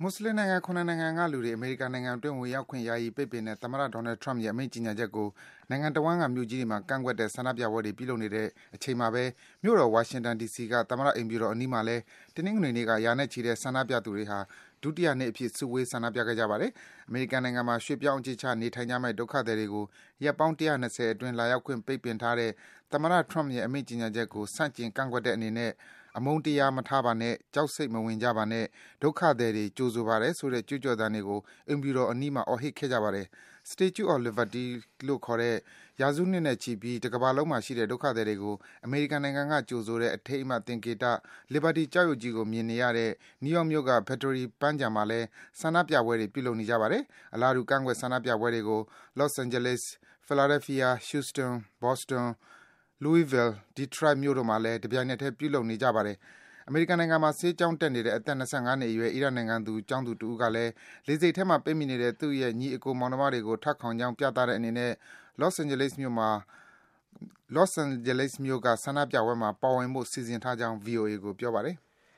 မွတ်စလင်နိုင်ငံ7နိုင်ငံကလူတွေအမေရိကန်နိုင်ငံအတွင်းဝင်ရောက်ခွင့်ယာယီပိတ်ပင်တဲ့သမ္မတ Donald Trump ရဲ့အမိန့်ကြေညာချက်ကိုနိုင်ငံတဝန်းကမြို့ကြီးတွေမှာကန့်ကွက်တဲ့ဆန္ဒပြပွဲတွေပြုလုပ်နေတဲ့အချိန်မှာပဲမြို့တော်ဝါရှင်တန် ဒီစီကသမ္မတအိမ်ဖြူတော်အနီးမှာလည်းတနင်္ဂနွေနေ့ကရာနဲ့ချီတဲ့ဆန္ဒပြသူတွေဟာဒုတိယနေ့အဖြစ်စုဝေးဆန္ဒပြခဲ့ကြပါတယ်။အမေရိကန်နိုင်ငံမှာရွှေ့ပြောင်းအခြေချနေထိုင်ကြမယ့်ဒုက္ခသည်တွေကိုရက်ပေါင်း120အတွင်းလာရောက်ခွင့်ပိတ်ပင်ထားတဲ့သမ္မတ Trump ရဲ့အမိန့်ကြေညာချက်ကိုဆန့်ကျင်ကန့်ကွက်တဲ့အနေနဲ့အမုန်းတရားမထားပါနဲ့ကြောက်စိတ်မဝင်ကြပါနဲ့ဒုက္ခသည်တွေကြိုဆိုပါတယ်ဆိုတဲ့ကြွေးကြော်သံတွေကိုအိမ်ဖြူတော်အနီးမှာအော်ဟစ်ခဲ့ကြပါတယ်။ Statue of Liberty လို့ခေါ်တဲ့ရာစုနှစ်နဲ့ချီပြီးတကမ္ဘာလုံးမှာရှိတဲ့ဒုက္ခသည်တွေကိုအမေရိကန်နိုင်ငံကကြိုဆိုတဲ့အထိမ်းအမှတ်သင်္ကေတ Liberty ကျောက်ရုပ်ကြီးကိုမြင်နေရတဲ့ New York မြို့က Battery ပန်းခြံမှာလည်းဆန္ဒပြပွဲတွေပြုလုပ်နေကြပါတယ်။အလားတူကန့်ကွက်ဆန္ဒပြပွဲတွေကို Los Angeles, Philadelphia, Houston, Boston, Louisville, Detroit မြို့တို့မှာလည်းတပြိုင်နက်တည်းပြုလုပ်နေကြပါတယ်။အမေရိကန်နိုင်ငံမှာဆေးကျောင်းတက်နေတဲ့အသက်25နှစ်အရွယ်အီရတ်နိုင်ငံသူကျောင်းသူတဦးကလည်းလေဆိပ်ထဲမှာပိတ်မိနေတဲ့သူ့ရဲ့ညီအကိုမောင်နှမတွေကိုထောက်ခံကြောင်းပြသတဲ့အနေနဲ့ Los Angeles မြို့ကဆန္ဒပြပွဲမှာပါဝင်ဖို့စီစဉ်ထားကြောင်း VOA ကိုပြောပါတယ်။